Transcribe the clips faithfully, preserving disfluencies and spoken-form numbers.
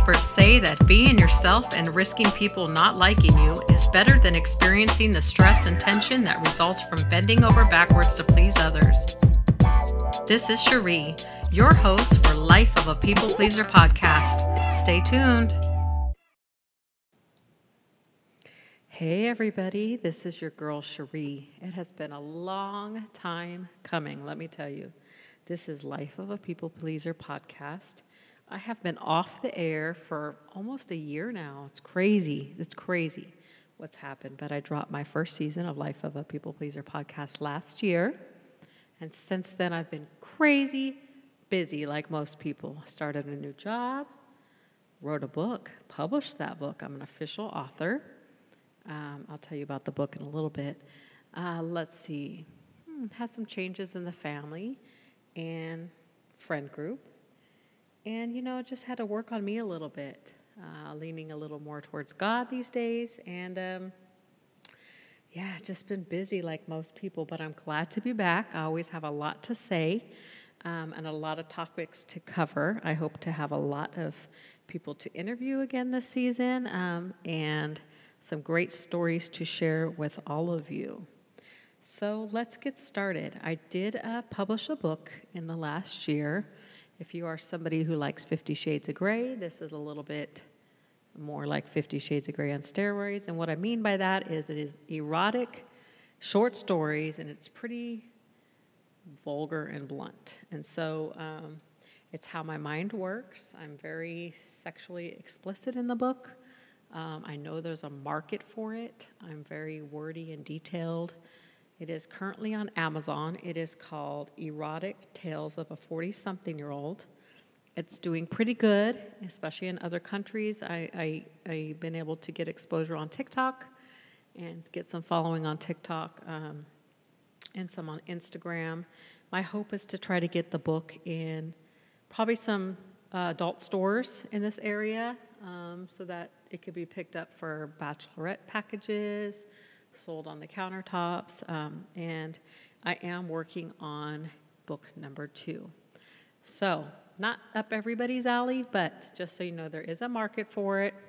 experts say that being yourself and risking people not liking you is better than experiencing the stress and tension that results from bending over backwards to please others. This is Cherie, your host for Life of a People Pleaser podcast. Stay tuned. Hey everybody, this is your girl Cherie. It has been a long time coming, let me tell you. This is Life of a People Pleaser podcast. I have been off the air for almost a year now. It's crazy. It's crazy what's happened. But I dropped my first season of Life of a People Pleaser podcast last year. And since then, I've been crazy busy like most people. I started a new job, wrote a book, published that book. I'm an official author. Um, I'll tell you about the book in a little bit. Uh, let's see. Hmm, had some changes in the family and friend group. And, you know, just had to work on me a little bit, uh, leaning a little more towards God these days. And, um, yeah, just been busy like most people, but I'm glad to be back. I always have a lot to say um, and a lot of topics to cover. I hope to have a lot of people to interview again this season um, and some great stories to share with all of you. So let's get started. I did uh, publish a book in the last year. If you are somebody who likes Fifty Shades of Grey, this is a little bit more like Fifty Shades of Grey on steroids. And what I mean by that is it is erotic, short stories, and it's pretty vulgar and blunt. And so um, it's how my mind works. I'm very sexually explicit in the book. Um, I know there's a market for it. I'm very wordy and detailed. It is currently on Amazon. It is called Erotic Tales of a forty-something-Year-Old. It's doing pretty good, especially in other countries. I, I, I've been able to get exposure on TikTok and get some following on TikTok um, and some on Instagram. My hope is to try to get the book in probably some uh, adult stores in this area um, so that it could be picked up for bachelorette packages, sold on the countertops, um, and I am working on book number two. So, not up everybody's alley, but just so you know, there is a market for it.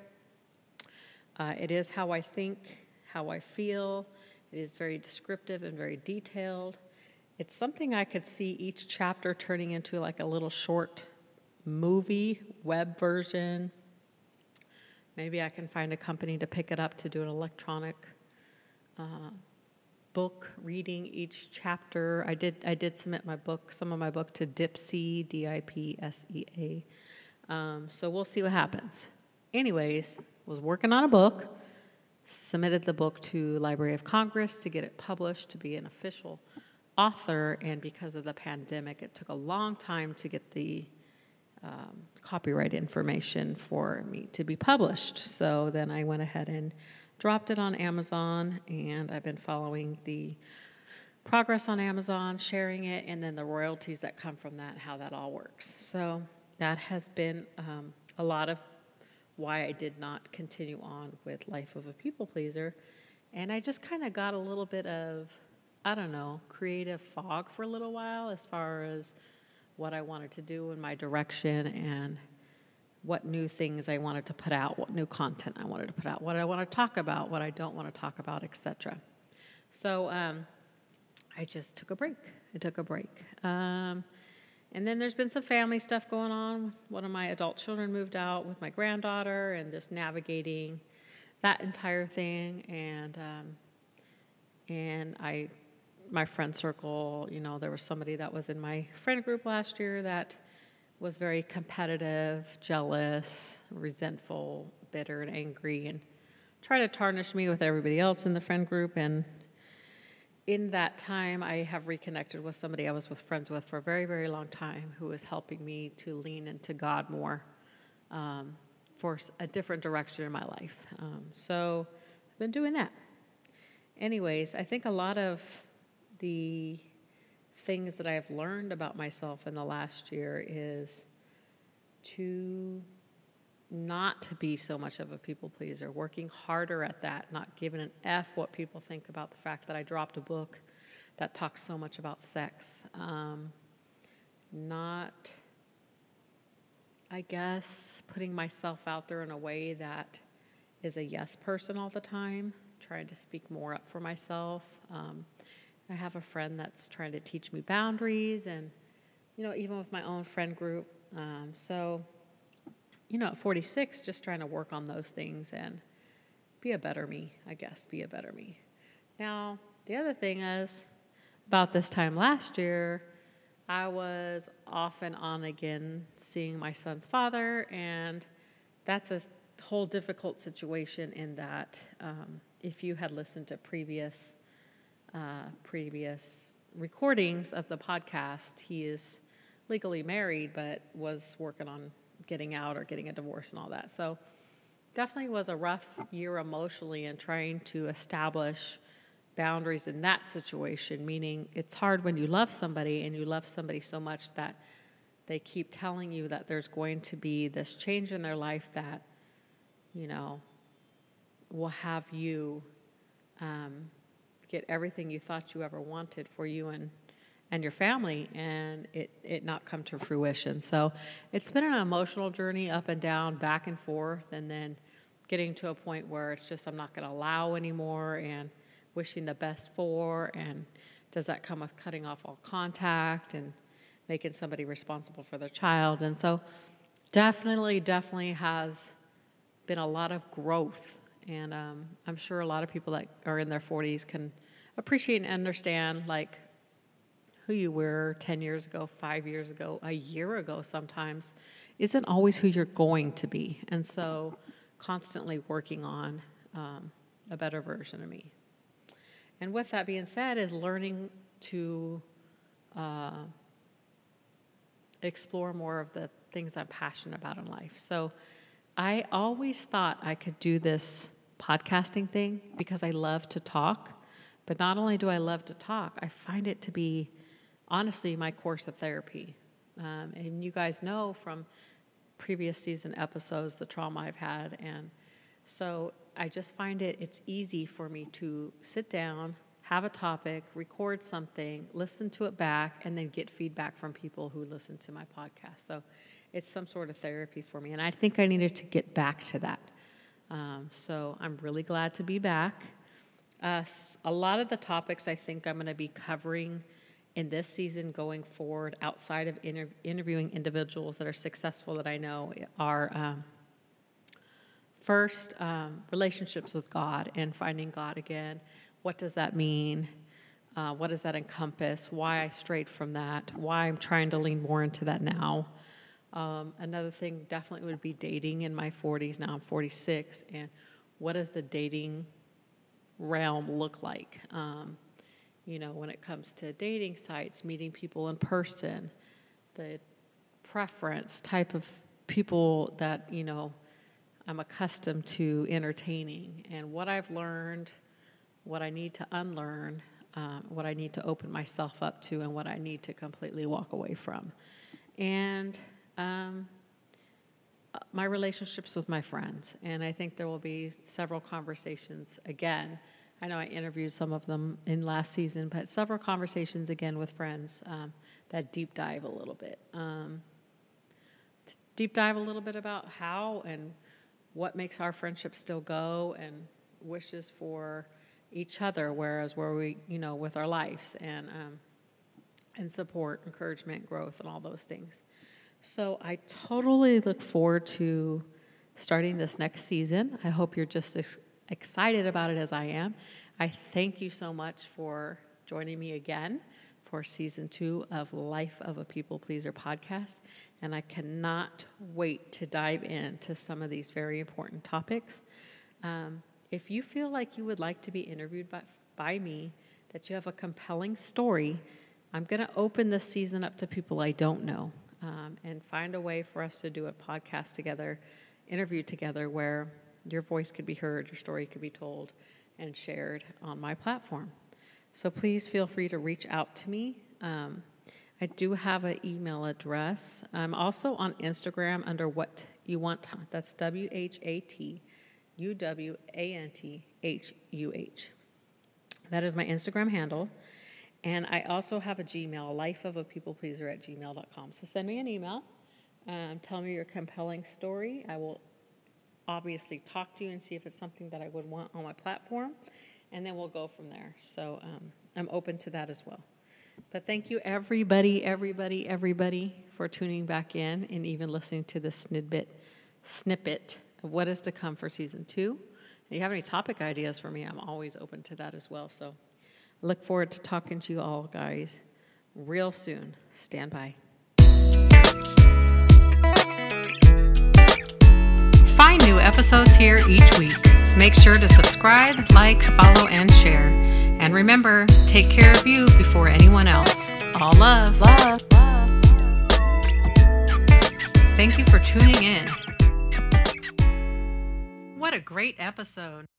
Uh, it is how I think, how I feel. It is very descriptive and very detailed. It's something I could see each chapter turning into like a little short movie, web version. Maybe I can find a company to pick it up to do an electronic Uh, book reading each chapter. I did I did submit my book, some of my book to Dipsea, D I P S E A. Um, so we'll see what happens. Anyways, was working on a book, submitted the book to Library of Congress to get it published, to be an official author, and because of the pandemic, it took a long time to get the um, copyright information for me to be published. So then I went ahead and dropped it on Amazon, and I've been following the progress on Amazon, sharing it, and then the royalties that come from that, how that all works. So that has been um, a lot of why I did not continue on with Life of a People Pleaser. And I just kind of got a little bit of, I don't know, creative fog for a little while as far as what I wanted to do in my direction and what new things I wanted to put out, what new content I wanted to put out, what I want to talk about, what I don't want to talk about, et cetera. So um, I just took a break. I took a break. Um, and then there's been some family stuff going on. One of my adult children moved out with my granddaughter and just navigating that entire thing. And um, and I, my friend circle, you know, there was somebody that was in my friend group last year that was very competitive, jealous, resentful, bitter, and angry, and tried to tarnish me with everybody else in the friend group. And in that time, I have reconnected with somebody I was with friends with for a very, very long time who is helping me to lean into God more um, for a different direction in my life. Um, so I've been doing that. Anyways, I think a lot of the things that I've learned about myself in the last year is to not to be so much of a people pleaser, working harder at that, not giving an F what people think about the fact that I dropped a book that talks so much about sex, um, not I guess, putting myself out there in a way that is a yes person all the time, trying to speak more up for myself. Um, I have a friend that's trying to teach me boundaries and, you know, even with my own friend group. Um, so, you know, at forty-six, just trying to work on those things and be a better me, I guess, be a better me. Now, the other thing is, about this time last year, I was off and on again seeing my son's father, and that's a whole difficult situation in that um, if you had listened to previous uh, previous recordings of the podcast, he is legally married but was working on getting out or getting a divorce and all that. So definitely was a rough year emotionally in trying to establish boundaries in that situation, meaning it's hard when you love somebody and you love somebody so much that they keep telling you that there's going to be this change in their life that, you know, will have you um, get everything you thought you ever wanted for you and and your family, and it, it not come to fruition. So it's been an emotional journey up and down, back and forth, and then getting to a point where it's just I'm not going to allow anymore and wishing the best for, and does that come with cutting off all contact and making somebody responsible for their child? And so definitely, definitely has been a lot of growth, and um, I'm sure a lot of people that are in their forties can appreciate and understand, like, who you were ten years ago, five years ago, a year ago sometimes, isn't always who you're going to be. And so constantly working on um, a better version of me. And with that being said, is learning to uh, explore more of the things I'm passionate about in life. So I always thought I could do this podcasting thing because I love to talk. But not only do I love to talk, I find it to be, honestly, my course of therapy. Um, and you guys know from previous season episodes the trauma I've had. And so I just find it, it's easy for me to sit down, have a topic, record something, listen to it back, and then get feedback from people who listen to my podcast. So it's some sort of therapy for me. And I think I needed to get back to that. Um, so I'm really glad to be back. Uh, a lot of the topics I think I'm going to be covering in this season going forward, outside of inter- interviewing individuals that are successful that I know, are um, first, um, relationships with God and finding God again. What does that mean? Uh, what does that encompass? Why I strayed from that? Why I'm trying to lean more into that now? Um, another thing definitely would be dating in my forties. Now I'm forty-six, and what does the dating realm look like? Um, you know, when it comes to dating sites, meeting people in person, the preference, type of people that, you know, I'm accustomed to entertaining, and what I've learned, what I need to unlearn, um, what I need to open myself up to, and what I need to completely walk away from. And um, my relationships with my friends. And I think there will be several conversations again. I know I interviewed some of them in last season, but several conversations again with friends um, that deep dive a little bit. Um, deep dive a little bit about how and what makes our friendship still go, and wishes for each other, whereas where we, you know, with our lives, and um, and support, encouragement, growth, and all those things. So I totally look forward to starting this next season. I hope you're just as excited about it as I am. I thank you so much for joining me again for season two of Life of a People Pleaser podcast. And I cannot wait to dive into some of these very important topics. Um, if you feel like you would like to be interviewed by, by me, that you have a compelling story, I'm going to open this season up to people I don't know. Um, and find a way for us to do a podcast together, interview together, where your voice could be heard, your story could be told and shared on my platform. So please feel free to reach out to me. Um, I do have an email address. I'm also on Instagram under What You Want. That's W H A T U W A N T H U H. That is my Instagram handle. And I also have a Gmail, lifeofapeoplepleaser at gmail dot com. So send me an email, Um, tell me your compelling story. I will obviously talk to you and see if it's something that I would want on my platform, and then we'll go from there. So um, I'm open to that as well. But thank you, everybody, everybody, everybody, for tuning back in and even listening to this snippet, snippet of what is to come for season two. If you have any topic ideas for me, I'm always open to that as well. So look forward to talking to you all, guys, real soon. Stand by. Find new episodes here each week. Make sure to subscribe, like, follow, and share. And remember, take care of you before anyone else. All love. Love. Love. Thank you for tuning in. What a great episode.